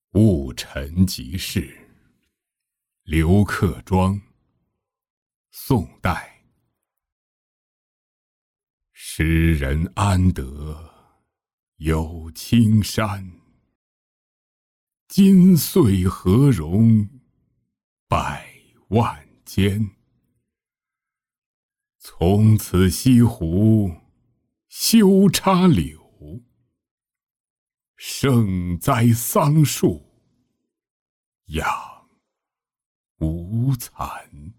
戊辰即事，刘克庄，宋代。诗人安得有青山，今岁何容百万间。从此西湖休插柳，盛栽桑树养无蚕。